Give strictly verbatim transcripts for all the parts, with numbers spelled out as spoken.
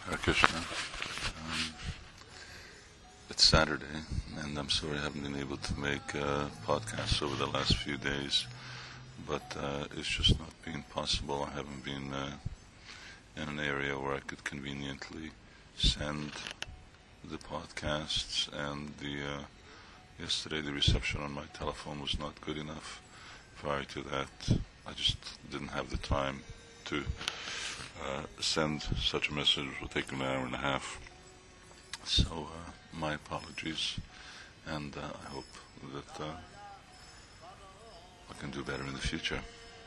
Hare Krishna. Um, it's Saturday, and I'm sorry I haven't been able to make uh, podcasts over the last few days, but uh, it's just not been possible. I haven't been uh, in an area where I could conveniently send the podcasts, and the uh, yesterday the reception on my telephone was not good enough. Prior to that, I just didn't have the time to uh, send such a message. It will take an hour and a half. So uh, my apologies, and uh, I hope that uh, I can do better in the future.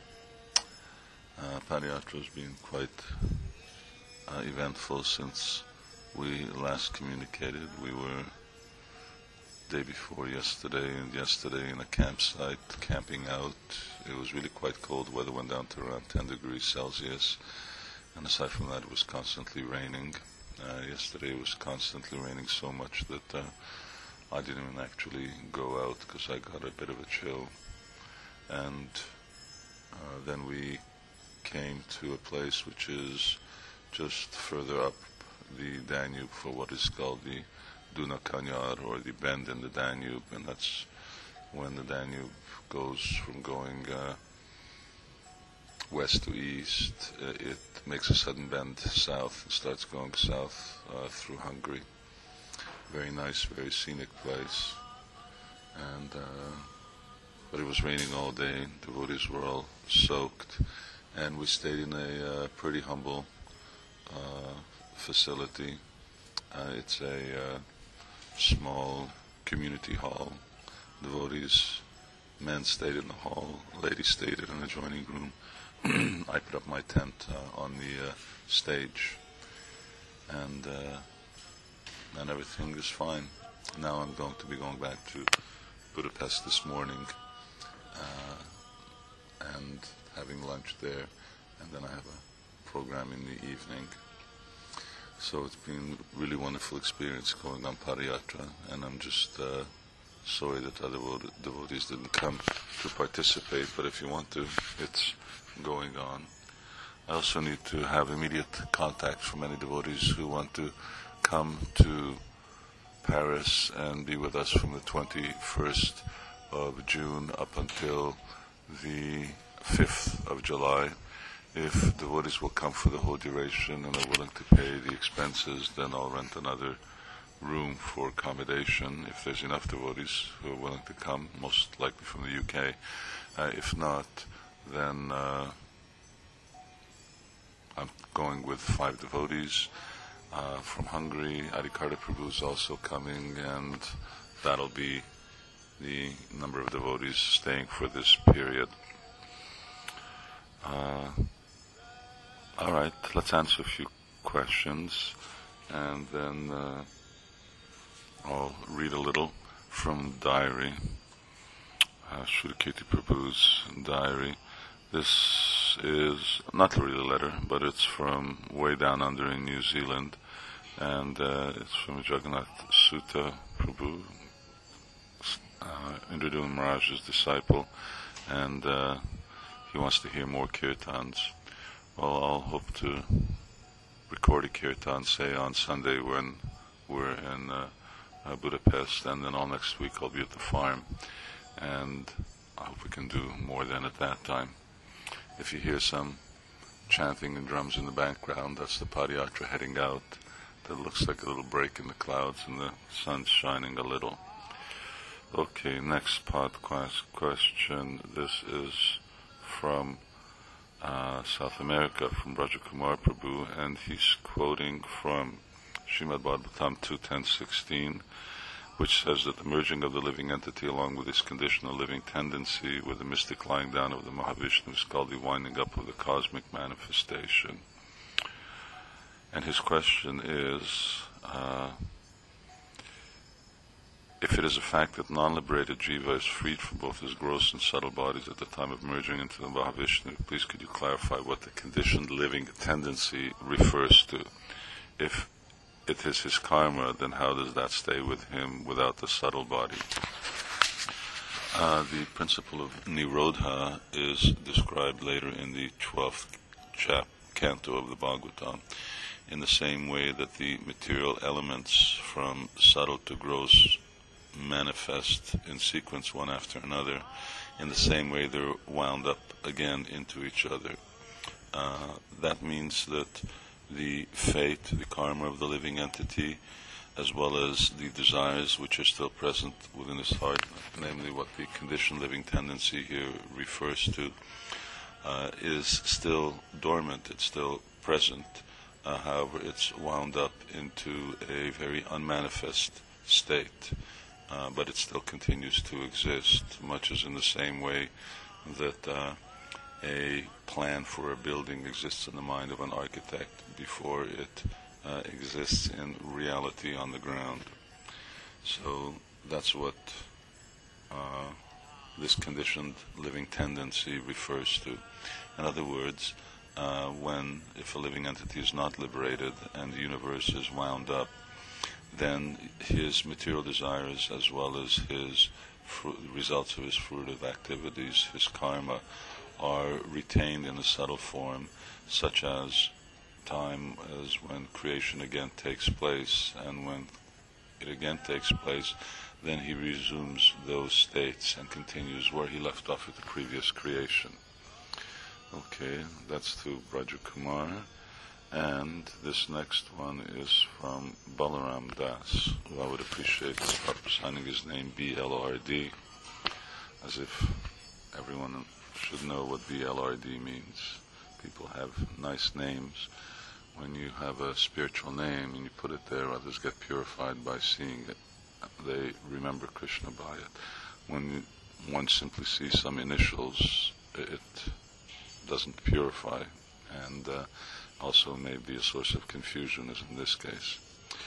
Uh, Padayatra has been quite uh, eventful since we last communicated. We were day before yesterday, and yesterday in a campsite, camping out. It was really quite cold. Weather went down to around ten degrees Celsius, and aside from that, it was constantly raining. Uh, yesterday it was constantly raining so much that uh, I didn't even actually go out because I got a bit of a chill. And uh, then we came to a place which is just further up the Danube for what is called the Duna Kanyar, or the bend in the Danube, and that's when the Danube goes from going uh, west to east. Uh, it makes a sudden bend south and starts going south uh, through Hungary. Very nice, very scenic place. And uh, but it was raining all day. Devotees were all soaked, and we stayed in a uh, pretty humble uh, facility. Uh, it's a uh, small community hall. Devotees, men stayed in the hall, ladies stayed in an adjoining room. I put up my tent uh, on the uh, stage, and uh, and everything is fine. Now I'm going to be going back to Budapest this morning uh, and having lunch there, and then I have a program in the evening. So it's been a really wonderful experience going on Padayatra, and I'm just uh, sorry that other devotees didn't come to participate, but if you want to, it's going on. I also need to have immediate contact from any devotees who want to come to Paris and be with us from the twenty-first of June up until the fifth of July. If devotees will come for the whole duration and are willing to pay the expenses, then I'll rent another room for accommodation if there's enough devotees who are willing to come, most likely from the U K. Uh, if not, then uh, I'm going with five devotees uh, from Hungary. Adikarta Prabhu is also coming, and that'll be the number of devotees staying for this period. Uh, all right, let's answer a few questions, and then uh, I'll read a little from diary, uh, Shuddhakirti Prabhu's diary. This is not really a letter, but it's from way down under in New Zealand, and uh, it's from Jagannath Sutta Prabhu, uh, Indradyumna Maharaj's disciple, and uh, he wants to hear more kirtans. Well, I'll hope to record a kirtan, say on Sunday when we're in uh, uh, Budapest, and then all next week I'll be at the farm, and I hope we can do more than at that time. If you hear some chanting and drums in the background, that's the Padayatra heading out. That looks like a little break in the clouds, and the sun's shining a little. Okay, next podcast question. This is from uh, South America, from Rajakumar Prabhu, and he's quoting from Srimad Bhagavatam two ten sixteen, which says that the merging of the living entity along with its conditional living tendency with the mystic lying down of the Mahavishnu is called the winding up of the cosmic manifestation. And his question is, uh, if it is a fact that non-liberated jiva is freed from both his gross and subtle bodies at the time of merging into the Mahavishnu, please could you clarify what the conditioned living tendency refers to? If it is his karma, then how does that stay with him without the subtle body? Uh, the principle of Nirodha is described later in the twelfth chap- canto of the Bhagavatam, in the same way that the material elements from subtle to gross manifest in sequence one after another, in the same way they're wound up again into each other. Uh, that means that the fate, the karma of the living entity, as well as the desires which are still present within his heart, namely what the conditioned living tendency here refers to, uh, is still dormant, it's still present. Uh, however, it's wound up into a very unmanifest state, uh, but it still continues to exist, much as in the same way that uh, a plan for a building exists in the mind of an architect before it uh, exists in reality on the ground. So that's what uh, this conditioned living tendency refers to. In other words, uh, when, if a living entity is not liberated and the universe is wound up, then his material desires as well as his fru- results of his fruitive activities, his karma, are retained in a subtle form, such as time as when creation again takes place, and when it again takes place, then he resumes those states and continues where he left off with the previous creation. Okay, that's to Braja Kumar. And this next one is from Balaram Das, who I would appreciate signing his name B L R D, as if everyone should know what B L R D means. People have nice names. When you have a spiritual name and you put it there, others get purified by seeing it. They remember Krishna by it. When one simply sees some initials, it doesn't purify, and uh, also may be a source of confusion, as in this case.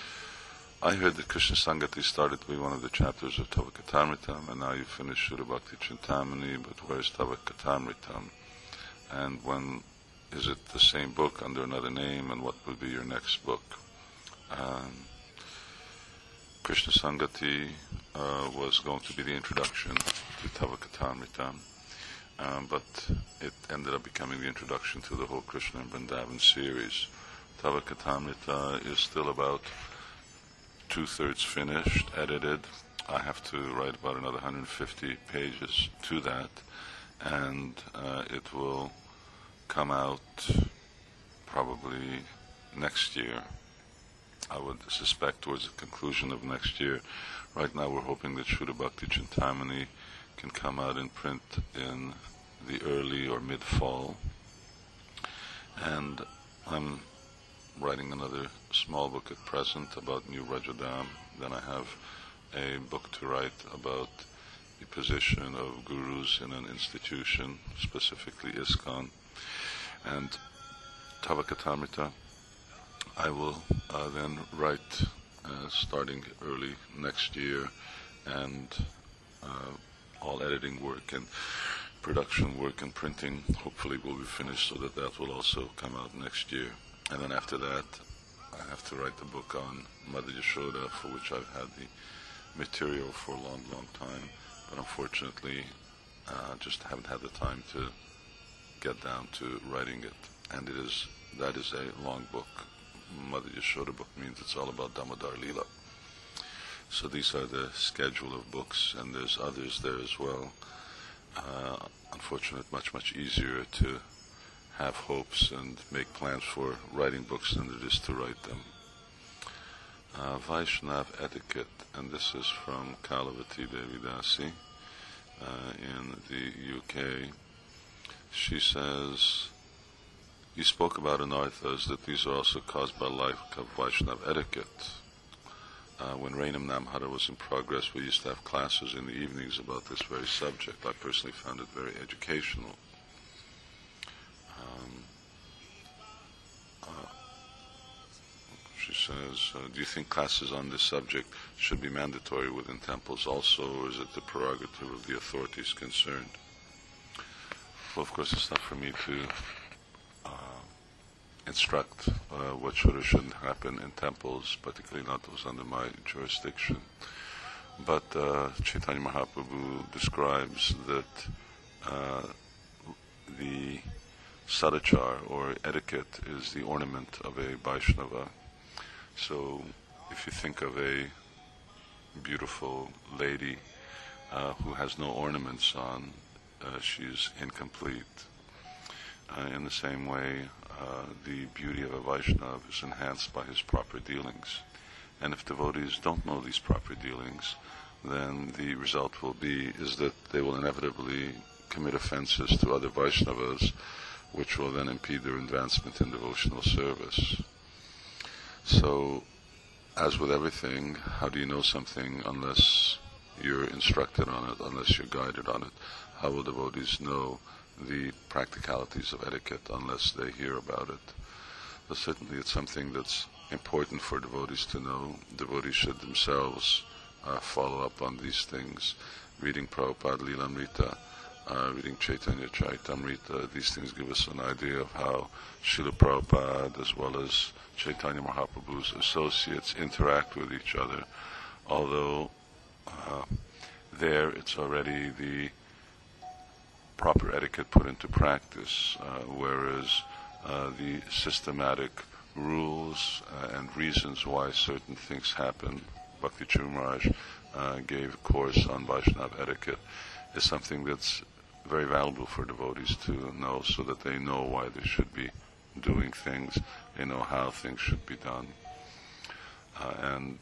I heard that Krishna Sangati started to be one of the chapters of Tava Katamritam, and now you finished Shuddha Bhakti Chintamani, but where's Tava Katamritam? And when is it the same book under another name, and what would be your next book? Um, Krishna Sangati uh, was going to be the introduction to Tava Katamritam, um, but it ended up becoming the introduction to the whole Krishna and Vrindavan series. Tava Katamrita is still about two-thirds finished, edited. I have to write about another one hundred fifty pages to that, and uh, it will come out probably next year. I would suspect towards the conclusion of next year. Right now we're hoping that Shuddha Bhakti Chintamani can come out in print in the early or mid-fall. And I'm writing another small book at present about New Rajadam. Then I have a book to write about the position of gurus in an institution, specifically ISKCON. And Tava Katamrita I will uh, then write uh, starting early next year, and uh, all editing work and production work and printing hopefully will be finished, so that that will also come out next year. And then after that I have to write the book on Mother Yashoda, for which I've had the material for a long, long time, but unfortunately uh, just haven't had the time to get down to writing it. And it is that is a long book. Mother Yashoda book means it's all about Damodar Leela. So these are the schedule of books, and there's others there as well. Uh, unfortunately, much, much easier to have hopes and make plans for writing books than it is to write them. Uh, Vaishnav etiquette, and this is from Kalavati Devidasi uh, in the U K. She says, you spoke about anarthas, that these are also caused by lack of Vaishnav etiquette. Uh, when Rainam Namhara was in progress, we used to have classes in the evenings about this very subject. I personally found it very educational. Um, uh, she says, uh, do you think classes on this subject should be mandatory within temples also, or is it the prerogative of the authorities concerned? Well, of course, it's not for me to uh, instruct uh, what should or shouldn't happen in temples, particularly not those under my jurisdiction. But uh, Chaitanya Mahaprabhu describes that uh, the sadachar, or etiquette, is the ornament of a Vaishnava. So if you think of a beautiful lady uh, who has no ornaments on, uh, she's incomplete. Uh, in the same way, uh, the beauty of a Vaishnava is enhanced by his proper dealings. And if devotees don't know these proper dealings, then the result will be is that they will inevitably commit offenses to other Vaishnavas, which will then impede their advancement in devotional service. So, as with everything, how do you know something unless you're instructed on it, unless you're guided on it? How will devotees know the practicalities of etiquette unless they hear about it? But certainly it's something that's important for devotees to know. Devotees should themselves uh, follow up on these things. Reading Prabhupada Lilamrita, uh, reading Chaitanya Charitamrita, these things give us an idea of how Srila Prabhupada as well as Chaitanya Mahaprabhu's associates interact with each other, although uh, there it's already the proper etiquette put into practice, uh, whereas uh, the systematic rules uh, and reasons why certain things happen, Bhakti Churu Maharaj uh, gave a course on Vaishnava etiquette, is something that's very valuable for devotees to know, so that they know why they should be doing things, they know how things should be done. Uh, and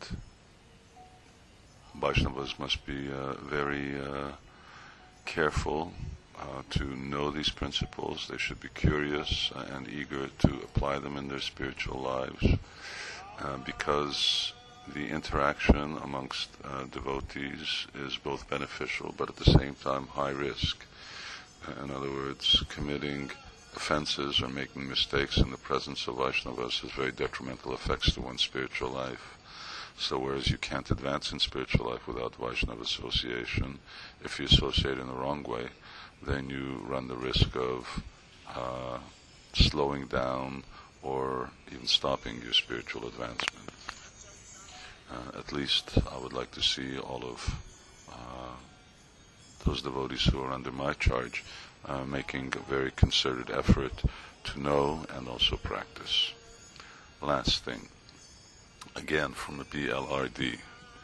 Vaishnavas must be uh, very uh, careful uh, to know these principles. They should be curious and eager to apply them in their spiritual lives, uh, because the interaction amongst uh, devotees is both beneficial but at the same time high risk. In other words, committing offenses or making mistakes in the presence of Vaishnavas has very detrimental effects to one's spiritual life. So whereas you can't advance in spiritual life without Vaishnava association, if you associate in the wrong way, then you run the risk of uh, slowing down or even stopping your spiritual advancement. Uh, at least I would like to see all of uh, those devotees who are under my charge uh, making a very concerted effort to know and also practice. Last thing, again from the B L R D,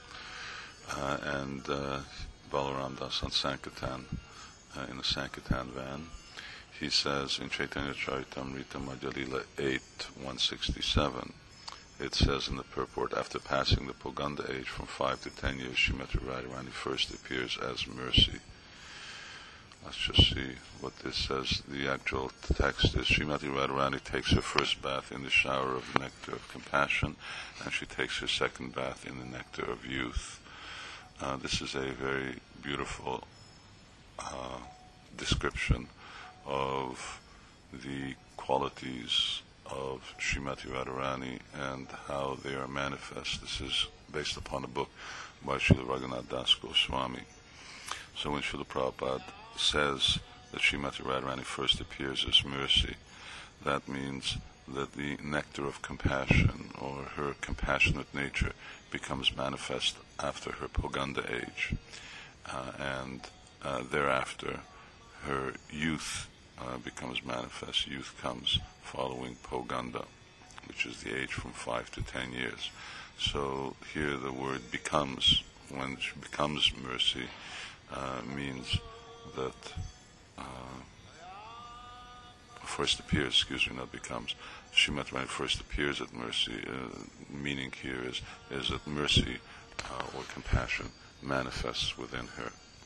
uh, and uh, Balaram Das on Sankirtan, uh, in the Sankirtan van, he says in Chaitanya Charitamrita Madhya Lila eight, one sixty-seven, it says in the purport, after passing the Poganda age from five to ten years, Srimati Radharani first appears as mercy. Let's just see what this says. The actual text is, Srimati Radharani takes her first bath in the shower of nectar of compassion, and she takes her second bath in the nectar of youth. Uh, this is a very beautiful uh, description of the qualities of Srimati Radharani and how they are manifest. This is based upon a book by Srila Raghunath Das Goswami. So when Srila Prabhupada says that Srimati Radharani first appears as mercy, that means that the nectar of compassion, or her compassionate nature, becomes manifest after her Poganda age, uh, and uh, thereafter her youth uh, becomes manifest. Youth comes following Poganda, which is the age from five to ten years. So here the word becomes, when she becomes mercy, uh, means that uh, first appears, excuse me, not becomes. Srimati Radharani first appears at mercy. Uh, meaning here is is that mercy uh, or compassion manifests within her.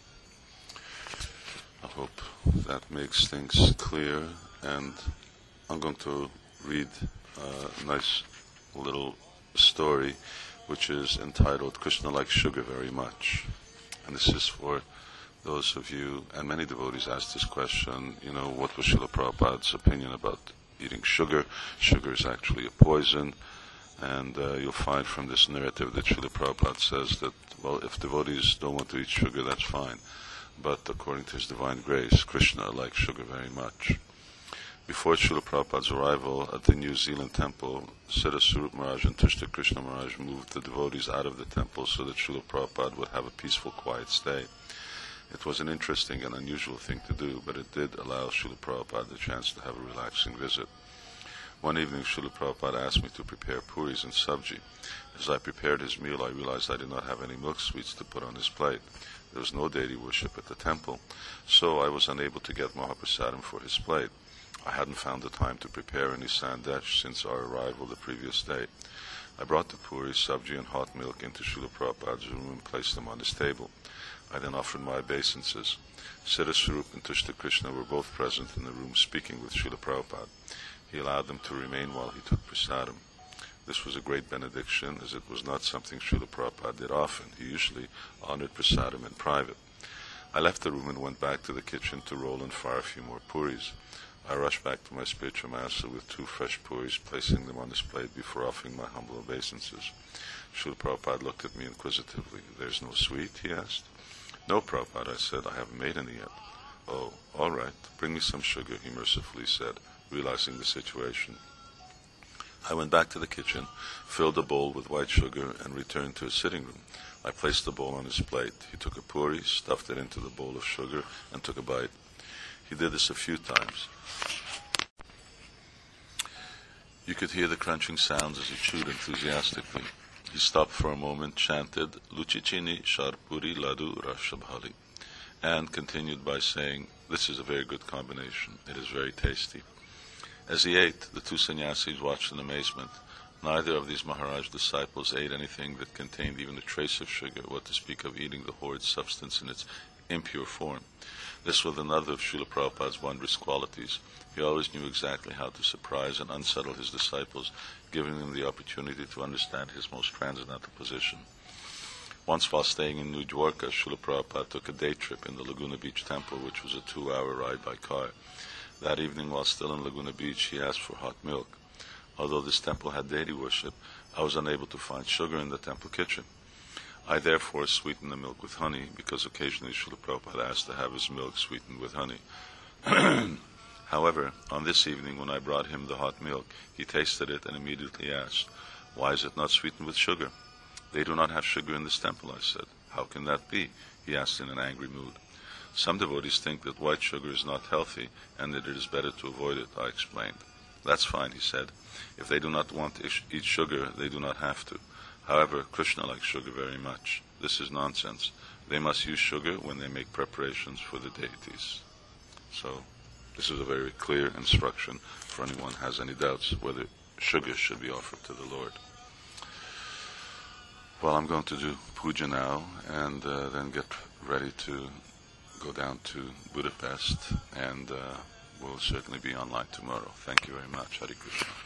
I hope that makes things clear, and I'm going to read a nice little story which is entitled Krishna Likes Sugar Very Much. And this is for those of you, and many devotees ask this question, you know, what was Srila Prabhupada's opinion about eating sugar? Sugar is actually a poison, and uh, you'll find from this narrative that Srila Prabhupada says that, well, if devotees don't want to eat sugar, that's fine. But according to his divine grace, Krishna likes sugar very much. Before Srila Prabhupada's arrival at the New Zealand temple, Siddha Swarup Maharaj and Tushta Krishna Maharaj moved the devotees out of the temple so that Srila Prabhupada would have a peaceful, quiet stay. It was an interesting and unusual thing to do, but it did allow Srila Prabhupada the chance to have a relaxing visit. One evening, Srila Prabhupada asked me to prepare puris and sabji. As I prepared his meal, I realized I did not have any milk sweets to put on his plate. There was no deity worship at the temple, so I was unable to get Mahaprasadam for his plate. I hadn't found the time to prepare any sandesh since our arrival the previous day. I brought the puris, sabji, and hot milk into Srila Prabhupada's room and placed them on his table. I then offered my obeisances. Siddha Swarup and Tushta Krishna were both present in the room speaking with Srila Prabhupada. He allowed them to remain while he took prasadam. This was a great benediction, as it was not something Srila Prabhupada did often. He usually honored prasadam in private. I left the room and went back to the kitchen to roll and fire a few more puris. I rushed back to my spiritual master with two fresh puris, placing them on his plate before offering my humble obeisances. Srila Prabhupada looked at me inquisitively. "There's no sweet?" he asked. "No, Prabhupada," I said, "I haven't made any yet." "Oh, all right, bring me some sugar," he mercifully said, realizing the situation. I went back to the kitchen, filled a bowl with white sugar, and returned to his sitting room. I placed the bowl on his plate. He took a puri, stuffed it into the bowl of sugar, and took a bite. He did this a few times. You could hear the crunching sounds as he chewed enthusiastically. He stopped for a moment, chanted, "Luchichini Sharpuri Ladu Rashabhali," and continued by saying, "This is a very good combination. It is very tasty." As he ate, the two sannyasis watched in amazement. Neither of these Maharaj disciples ate anything that contained even a trace of sugar, what to speak of eating the horrid substance in its impure form. This was another of Srila Prabhupada's wondrous qualities. He always knew exactly how to surprise and unsettle his disciples, giving them the opportunity to understand his most transcendental position. Once, while staying in New Dwarka, Srila Prabhupada took a day trip in the Laguna Beach temple, which was a two-hour ride by car. That evening, while still in Laguna Beach, he asked for hot milk. Although this temple had deity worship, I was unable to find sugar in the temple kitchen. I therefore sweetened the milk with honey, because occasionally Srila Prabhupada asked to have his milk sweetened with honey. However, on this evening, when I brought him the hot milk, he tasted it and immediately asked, "Why is it not sweetened with sugar?" "They do not have sugar in this temple," I said. "How can that be?" he asked in an angry mood. "Some devotees think that white sugar is not healthy and that it is better to avoid it," I explained. "That's fine," he said. "If they do not want to eat sugar, they do not have to. However, Krishna likes sugar very much. This is nonsense. They must use sugar when they make preparations for the deities." So, this is a very clear instruction for anyone who has any doubts whether sugar should be offered to the Lord. Well, I'm going to do puja now and uh, then get ready to go down to Budapest, and uh, we'll certainly be online tomorrow. Thank you very much. Hare Krishna.